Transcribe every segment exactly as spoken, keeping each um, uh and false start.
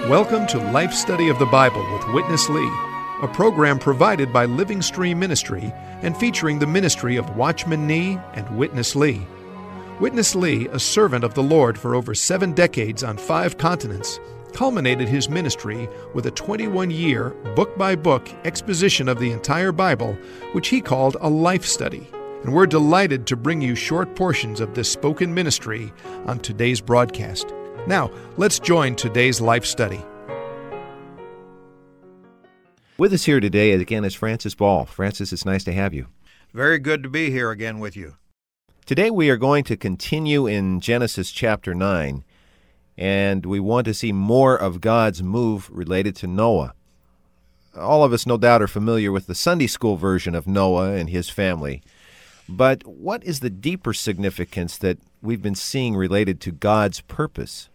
Welcome to Life Study of the Bible with Witness Lee, a program provided by Living Stream Ministry and featuring the ministry of Watchman Nee and Witness Lee. Witness Lee, a servant of the Lord for over seven decades on five continents, culminated his ministry with a twenty-one-year, book-by-book exposition of the entire Bible, which he called a life study. And we're delighted to bring you short portions of this spoken ministry on today's broadcast. Now, let's join today's life study. With us here today, again, is Francis Ball. Francis, it's nice to have you. Very good to be here again with you. Today we are going to continue in Genesis chapter nine, and we want to see more of God's move related to Noah. All of us, no doubt, are familiar with the Sunday school version of Noah and his family. But what is the deeper significance that we've been seeing related to God's purpose?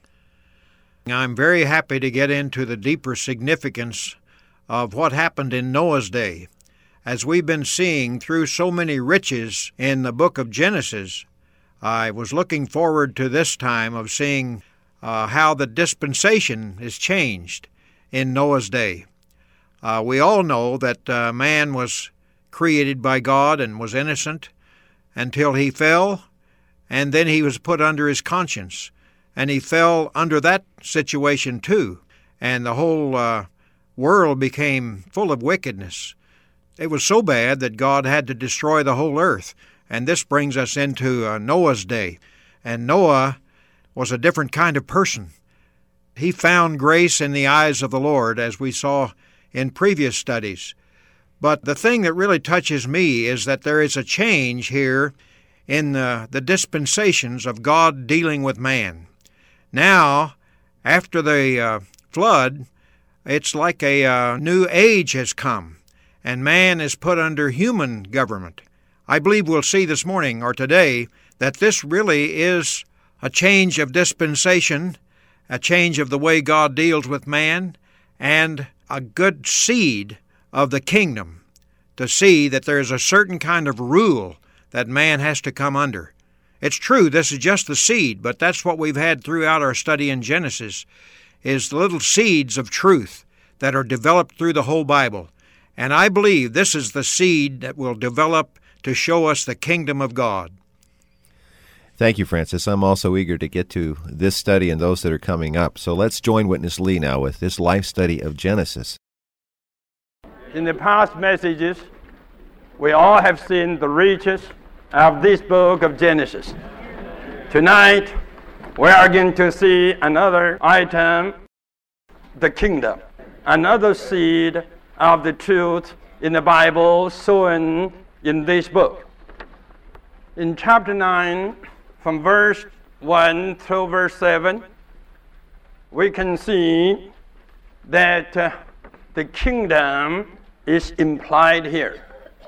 I'm very happy to get into the deeper significance of what happened in Noah's day. As we've been seeing through so many riches in the book of Genesis, I was looking forward to this time of seeing uh, how the dispensation is changed in Noah's day. Uh, we all know that uh, man was created by God and was innocent until he fell, and then he was put under his conscience. And he fell under that situation too, and the whole uh, world became full of wickedness. It was so bad that God had to destroy the whole earth. And this brings us into uh, Noah's day. And Noah was a different kind of person. He found grace in the eyes of the Lord, as we saw in previous studies. But the thing that really touches me is that there is a change here in the, the dispensations of God dealing with man. Now, after the uh, flood, it's like a uh, new age has come, and man is put under human government. I believe we'll see this morning or today that this really is a change of dispensation, a change of the way God deals with man, and a good seed of the kingdom to see that there's a certain kind of rule that man has to come under. It's true, this is just the seed, but that's what we've had throughout our study in Genesis, is the little seeds of truth that are developed through the whole Bible. And I believe this is the seed that will develop to show us the kingdom of God. Thank you, Francis. I'm also eager to get to this study and those that are coming up. So let's join Witness Lee now with this life study of Genesis. In the past messages, we all have seen the riches of this book of Genesis. Tonight, we are going to see another item, the kingdom, another seed of the truth in the Bible sown in this book. In chapter nine, from verse one through verse seven, we can see that uh, the kingdom is implied here.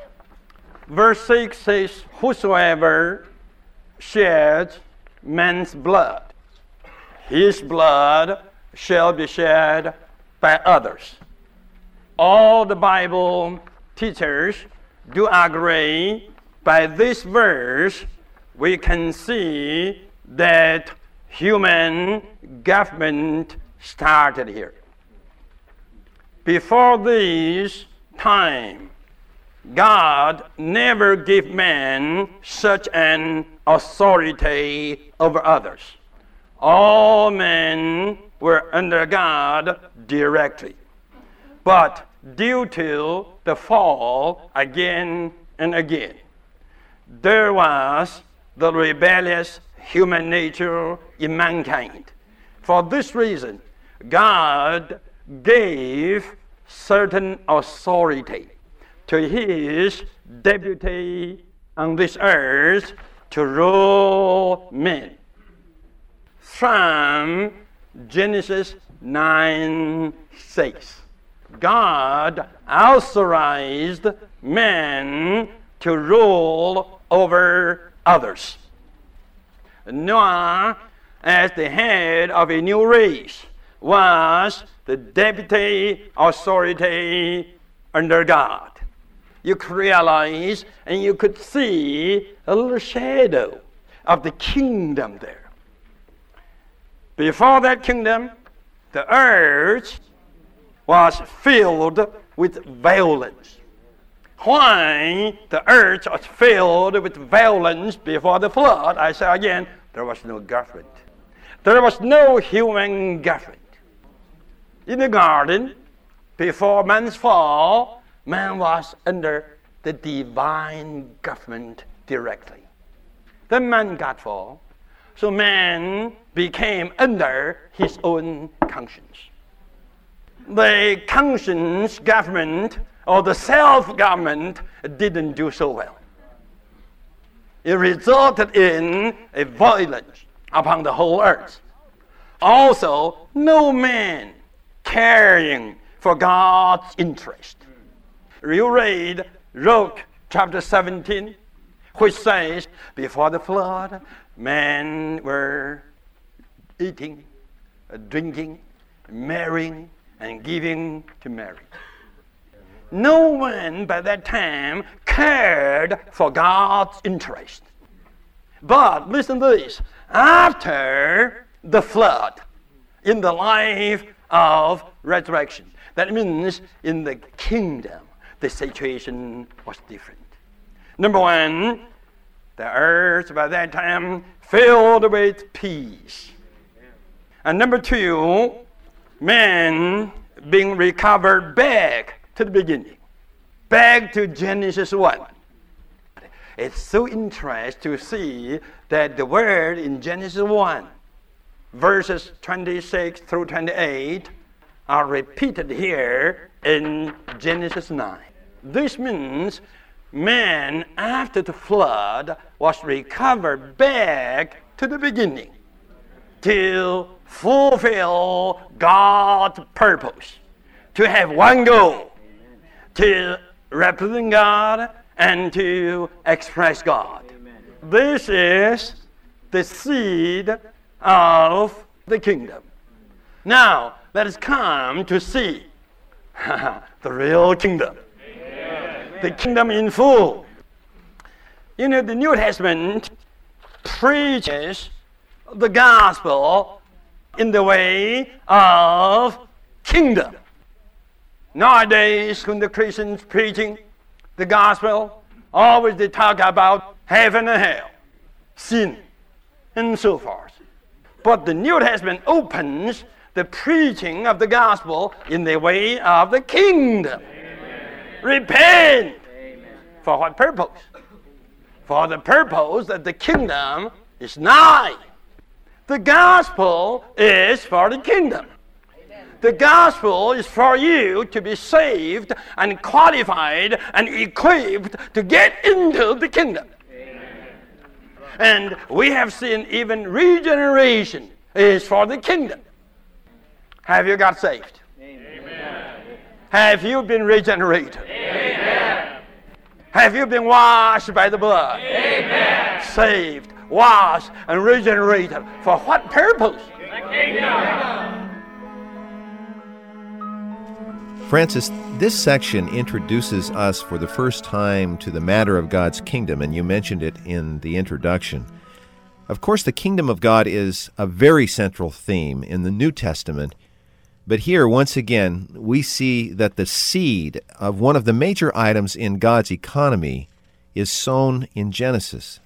Verse six says, "Whosoever sheds man's blood, his blood shall be shed by others." All the Bible teachers do agree. By this verse, we can see that human government started here. Before this time, God never gave man such an authority over others. All men were under God directly. But due to the fall again and again, there was the rebellious human nature in mankind. For this reason, God gave certain authority to his deputy on this earth to rule men. From Genesis nine six, God authorized men to rule over others. Noah, as the head of a new race, was the deputy authority under God. You could realize and you could see a little shadow of the kingdom there. Before that kingdom, the earth was filled with violence. Why the earth was filled with violence before the flood? I say again, there was no government. There was no human government. In the garden, before man's fall, man was under the divine government directly. Then man got fall, so man became under his own conscience. The conscience government or the self-government didn't do so well. It resulted in a violence upon the whole earth. Also, no man caring for God's interest. You read Luke chapter seventeen, which says, before the flood, men were eating, drinking, marrying, and giving to marriage. No one by that time cared for God's interest. But listen to this. After the flood, in the life of resurrection, that means in the kingdom, the situation was different. Number one, the earth by that time filled with peace. And number two, man being recovered back to the beginning, back to Genesis one. It's so interesting to see that the word in Genesis one, verses twenty-six through twenty-eight, are repeated here in Genesis nine. This means man, after the flood, was recovered back to the beginning to fulfill God's purpose, to have one goal, to represent God and to express God. Amen. This is the seed of the kingdom. Now, let us come to see the real kingdom. Amen. The kingdom in full. You know, the New Testament preaches the gospel in the way of kingdom. Nowadays, when the Christians preaching the gospel, always they talk about heaven and hell, sin, and so forth. But the New Testament opens the preaching of the gospel in the way of the kingdom. Amen. Repent. Amen. For what purpose? For the purpose that the kingdom is nigh. The gospel is for the kingdom. The gospel is for you to be saved and qualified and equipped to get into the kingdom. Amen. And we have seen even regeneration is for the kingdom. Have you got saved? Amen. Have you been regenerated? Amen. Have you been washed by the blood? Amen. Saved, washed, and regenerated. For what purpose? The kingdom. Francis, this section introduces us for the first time to the matter of God's kingdom, and you mentioned it in the introduction. Of course, the kingdom of God is a very central theme in the New Testament, but here, once again, we see that the seed of one of the major items in God's economy is sown in Genesis.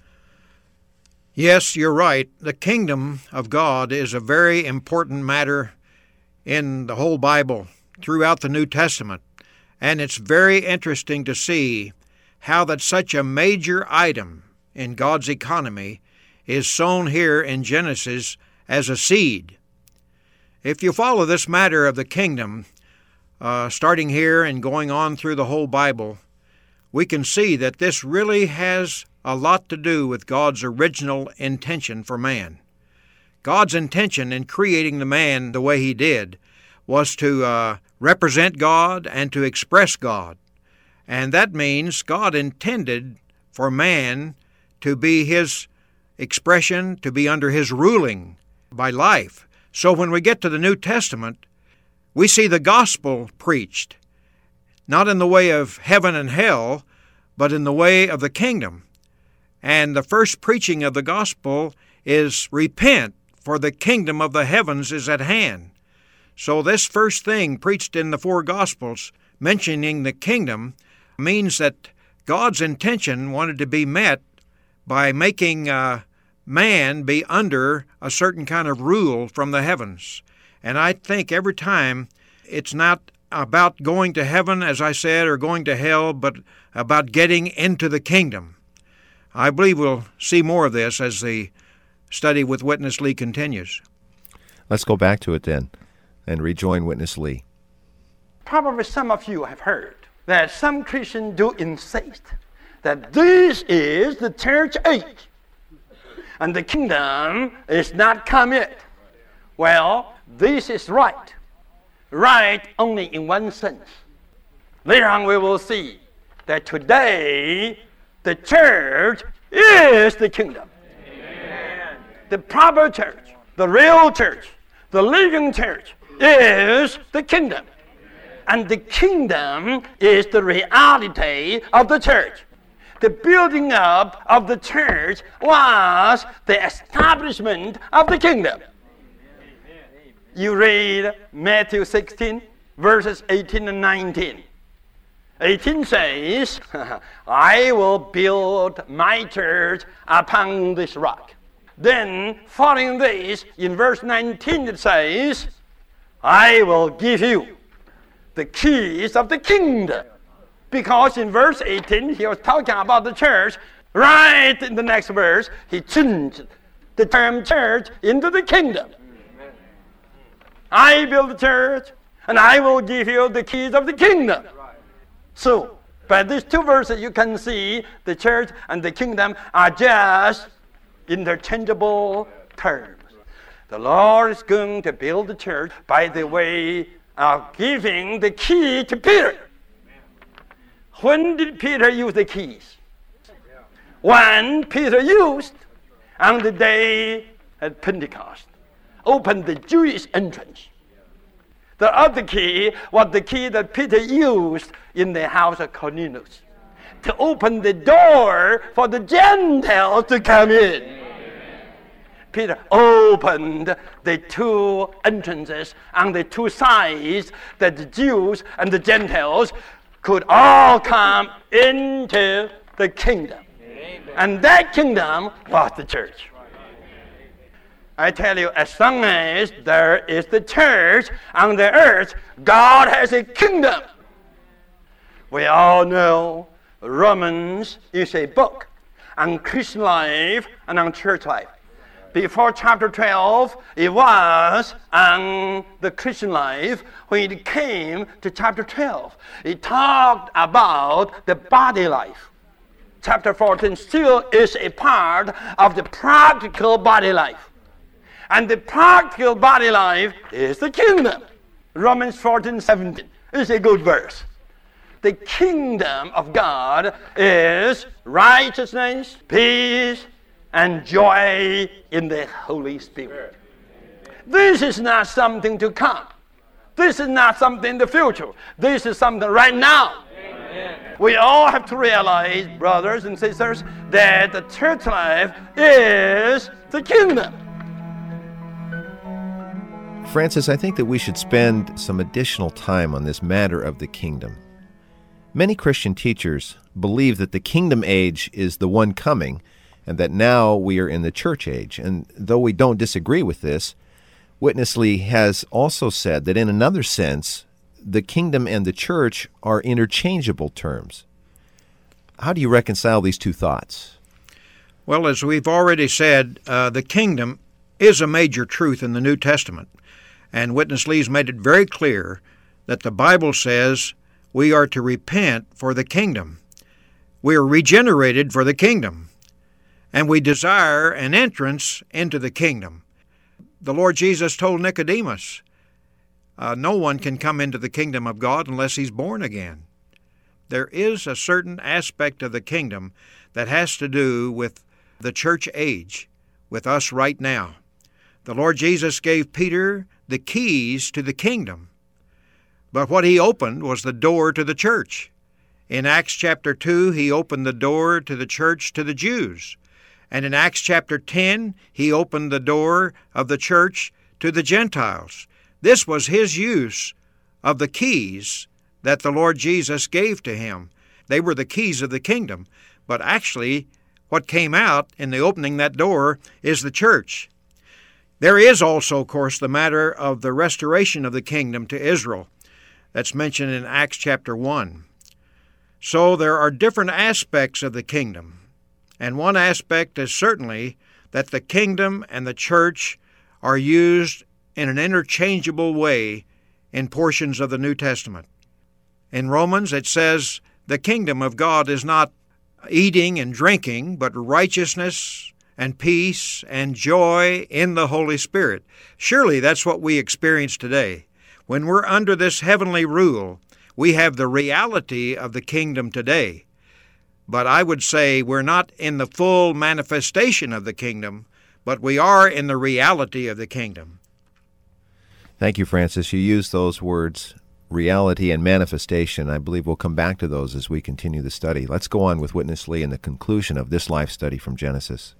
Yes, you're right. The kingdom of God is a very important matter in the whole Bible, throughout the New Testament. And it's very interesting to see how that such a major item in God's economy is sown here in Genesis as a seed. If you follow this matter of the kingdom, uh, starting here and going on through the whole Bible, we can see that this really has a lot to do with God's original intention for man. God's intention in creating the man the way he did was to uh, represent God and to express God. And that means God intended for man to be his expression, to be under his ruling by life. So when we get to the New Testament, we see the gospel preached, not in the way of heaven and hell, but in the way of the kingdom. And the first preaching of the gospel is repent, for the kingdom of the heavens is at hand. So this first thing preached in the four Gospels, mentioning the kingdom, means that God's intention wanted to be met by making uh, man be under a certain kind of rule from the heavens. And I think every time it's not about going to heaven, as I said, or going to hell, but about getting into the kingdom. I believe we'll see more of this as the study with Witness Lee continues. Let's go back to it then and rejoin Witness Lee. Probably some of you have heard that some Christians do insist that this is the church age and the kingdom is not come yet. Well, this is right. Right only in one sense. Later on we will see that today the church is the kingdom. Amen. The proper church, the real church, the living church is the kingdom. And the kingdom is the reality of the church. The building up of the church was the establishment of the kingdom. You read Matthew sixteen, verses eighteen and nineteen. eighteen says, I will build my church upon this rock. Then, following this, in verse nineteen it says, I will give you the keys of the kingdom. Because in verse eighteen, he was talking about the church. Right in the next verse, he changed the term church into the kingdom. I build the church, and I will give you the keys of the kingdom. So, by these two verses, you can see the church and the kingdom are just interchangeable terms. The Lord is going to build the church by the way of giving the key to Peter. When did Peter use the keys? When Peter used on the day at Pentecost. Opened the Jewish entrance. The other key was the key that Peter used in the house of Cornelius to open the door for the Gentiles to come in. Amen. Peter opened the two entrances on the two sides that the Jews and the Gentiles could all come into the kingdom. Amen. And that kingdom was the church. I tell you, as long as there is the church on the earth, God has a kingdom. We all know Romans is a book on Christian life and on church life. Before chapter twelve, it was on the Christian life. When it came to chapter twelve, it talked about the body life. Chapter fourteen still is a part of the practical body life. And the practical body life is the kingdom. Romans fourteen seventeen is a good verse. The kingdom of God is righteousness, peace, and joy in the Holy Spirit. This is not something to come. This is not something in the future. This is something right now. Amen. We all have to realize, brothers and sisters, that the church life is the kingdom. Francis, I think that we should spend some additional time on this matter of the kingdom. Many Christian teachers believe that the kingdom age is the one coming, and that now we are in the church age. And though we don't disagree with this, Witness Lee has also said that in another sense, the kingdom and the church are interchangeable terms. How do you reconcile these two thoughts? Well, as we've already said, uh, the kingdom is a major truth in the New Testament. And Witness Lee's made it very clear that the Bible says we are to repent for the kingdom. We are regenerated for the kingdom. And we desire an entrance into the kingdom. The Lord Jesus told Nicodemus, uh, no one can come into the kingdom of God unless he's born again. There is a certain aspect of the kingdom that has to do with the church age, with us right now. The Lord Jesus gave Peter the keys to the kingdom, but what he opened was the door to the church. In Acts chapter two, he opened the door to the church to the Jews. And in Acts chapter ten, he opened the door of the church to the Gentiles. This was his use of the keys that the Lord Jesus gave to him. They were the keys of the kingdom, but actually what came out in the opening that door is the church. There is also, of course, the matter of the restoration of the kingdom to Israel. That's mentioned in Acts chapter one. So there are different aspects of the kingdom, and one aspect is certainly that the kingdom and the church are used in an interchangeable way in portions of the New Testament. In Romans it says the kingdom of God is not eating and drinking, but righteousness and peace and joy in the Holy Spirit. Surely that's what we experience today. When we're under this heavenly rule, we have the reality of the kingdom today. But I would say we're not in the full manifestation of the kingdom, but we are in the reality of the kingdom. Thank you, Francis. You used those words, reality and manifestation. I believe we'll come back to those as we continue the study. Let's go on with Witness Lee and the conclusion of this life study from Genesis.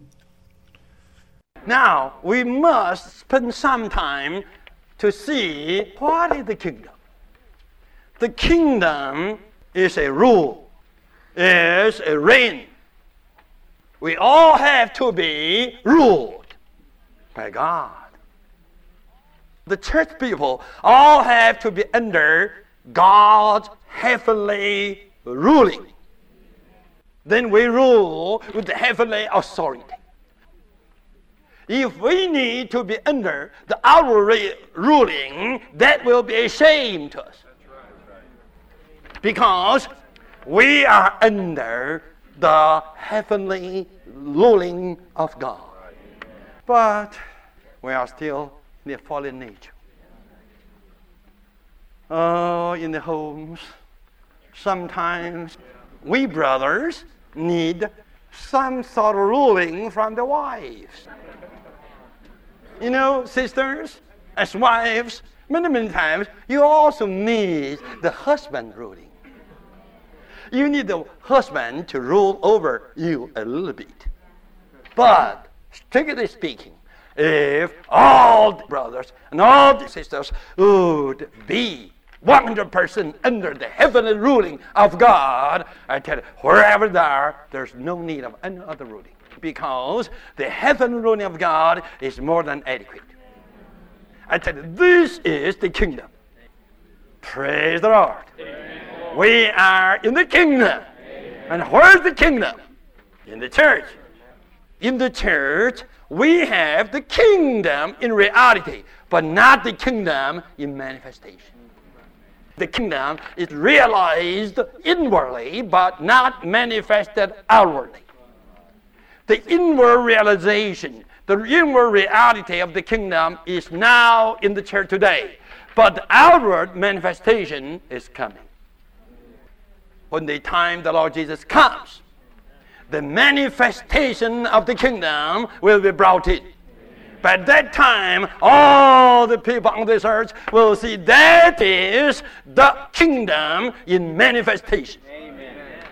Now, we must spend some time to see what is the kingdom. The kingdom is a rule, is a reign. We all have to be ruled by God. The church people all have to be under God's heavenly ruling. Then we rule with the heavenly authority. If we need to be under the outward ruling, that will be a shame to us. Because we are under the heavenly ruling of God. But we are still in the fallen nature. Oh, in the homes, sometimes we brothers need some sort of ruling from the wives. You know, sisters, as wives, many, many times, you also need the husband ruling. You need the husband to rule over you a little bit. But, strictly speaking, if all the brothers and all the sisters would be one hundred percent under the heavenly ruling of God, I tell you, wherever they are, there's no need of any other ruling. Because the heavenly ruling of God is more than adequate. I tell you, this is the kingdom. Praise the Lord. Amen. We are in the kingdom. Amen. And where's the kingdom? In the church. In the church, we have the kingdom in reality, but not the kingdom in manifestation. The kingdom is realized inwardly, but not manifested outwardly. The inward realization, the inward reality of the kingdom is now in the church today, but the outward manifestation is coming. When the time the Lord Jesus comes, the manifestation of the kingdom will be brought in. By that time, all the people on this earth will see that is the kingdom in manifestation. Amen.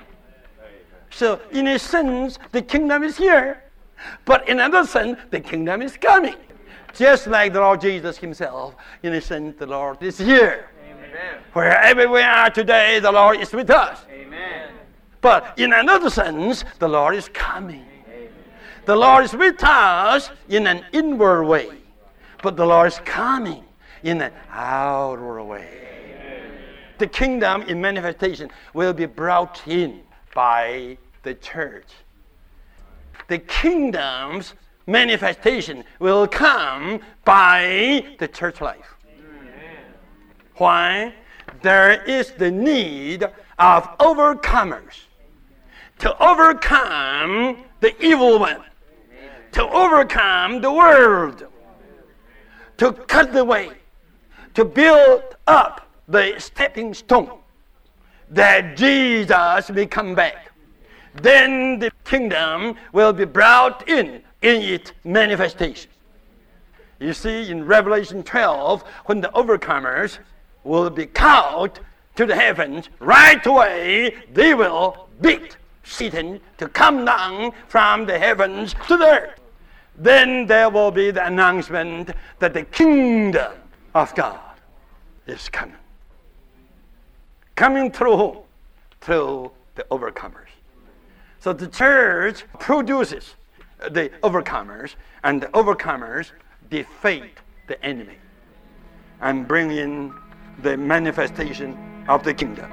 So, in a sense, the kingdom is here. But in another sense, the kingdom is coming. Just like the Lord Jesus himself, in a sense, the Lord is here. Amen. Wherever we are today, the Lord is with us. Amen. But in another sense, the Lord is coming. Amen. The Lord is with us in an inward way, but the Lord is coming in an outward way. Amen. The kingdom in manifestation will be brought in by the church. The kingdom's manifestation will come by the church life. Amen. Why? There is the need of overcomers to overcome the evil one, to overcome the world, to cut the way, to build up the stepping stone that Jesus may come back. Then the kingdom will be brought in in its manifestation. You see, in Revelation twelve, when the overcomers will be called to the heavens, right away they will beat Satan to come down from the heavens to the earth. Then there will be the announcement that the kingdom of God is coming. Coming through whom? Through the overcomers. So the church produces the overcomers, and the overcomers defeat the enemy and bring in the manifestation of the kingdom.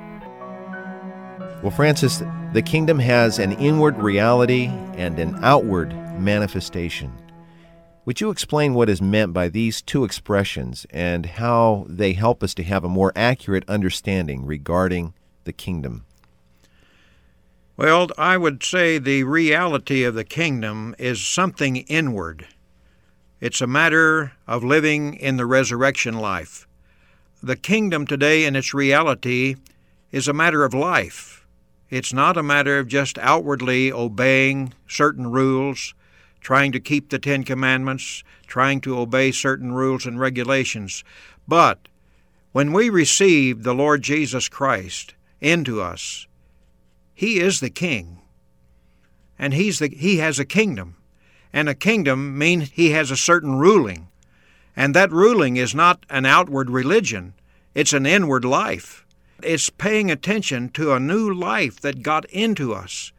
Well, Francis, the kingdom has an inward reality and an outward manifestation. Would you explain what is meant by these two expressions and how they help us to have a more accurate understanding regarding the kingdom? Well, I would say the reality of the kingdom is something inward. It's a matter of living in the resurrection life. The kingdom today in its reality is a matter of life. It's not a matter of just outwardly obeying certain rules, trying to keep the Ten Commandments, trying to obey certain rules and regulations. But when we receive the Lord Jesus Christ into us, He is the King, and he's the, He has a kingdom. And a kingdom means He has a certain ruling. And that ruling is not an outward religion. It's an inward life. It's paying attention to a new life that got into us.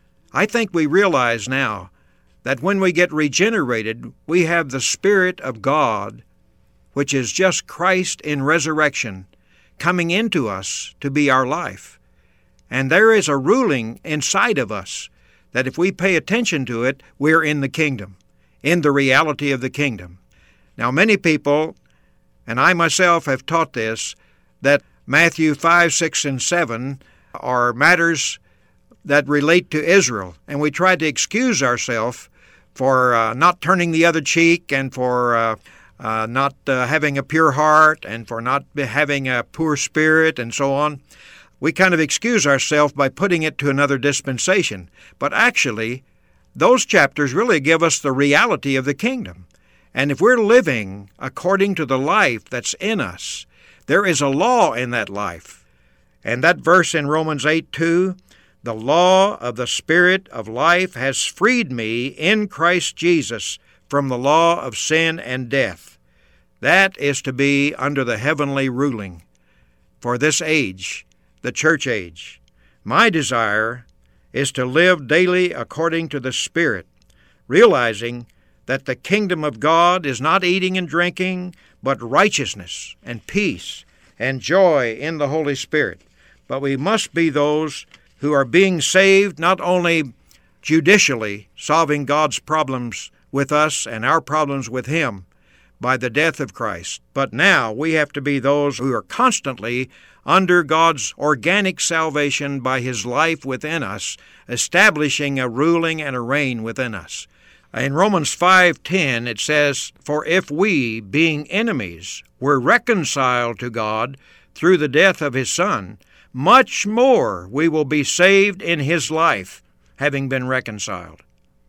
I think we realize now that when we get regenerated, we have the Spirit of God, which is just Christ in resurrection, coming into us to be our life. And there is a ruling inside of us that if we pay attention to it, we're in the kingdom, in the reality of the kingdom. Now, many people, and I myself have taught this, that Matthew five, six, and seven are matters that relate to Israel, and we try to excuse ourselves for uh, not turning the other cheek and for uh, uh, not uh, having a pure heart and for not having a poor spirit and so on. We kind of excuse ourselves by putting it to another dispensation. But actually, those chapters really give us the reality of the kingdom. And if we're living according to the life that's in us, there is a law in that life. And that verse in Romans eight two, the law of the Spirit of life has freed me in Christ Jesus from the law of sin and death. That is to be under the heavenly ruling for this age, the church age. My desire is to live daily according to the Spirit, realizing that the kingdom of God is not eating and drinking, but righteousness and peace and joy in the Holy Spirit. But we must be those who are being saved not only judicially, solving God's problems with us and our problems with Him by the death of Christ, but now we have to be those who are constantly under God's organic salvation by His life within us, establishing a ruling and a reign within us. In Romans five ten it says, "For if we, being enemies, were reconciled to God through the death of His Son, much more we will be saved in His life, having been reconciled."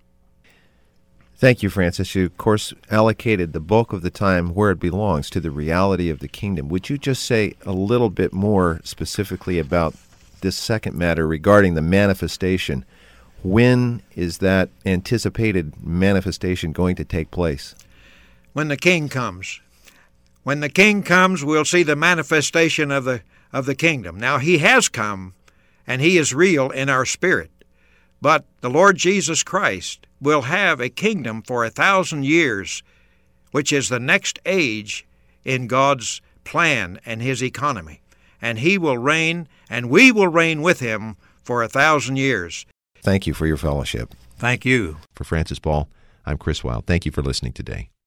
Thank you, Francis. You, of course, allocated the bulk of the time where it belongs, to the reality of the kingdom. Would you just say a little bit more specifically about this second matter regarding the manifestation? When is that anticipated manifestation going to take place? When the King comes. When the King comes, we'll see the manifestation of the of the kingdom. Now, He has come, and He is real in our spirit. But the Lord Jesus Christ will have a kingdom for a thousand years, which is the next age in God's plan and His economy. And He will reign, and we will reign with Him for a thousand years. Thank you for your fellowship. Thank you. For Francis Ball, I'm Chris Wilde. Thank you for listening today.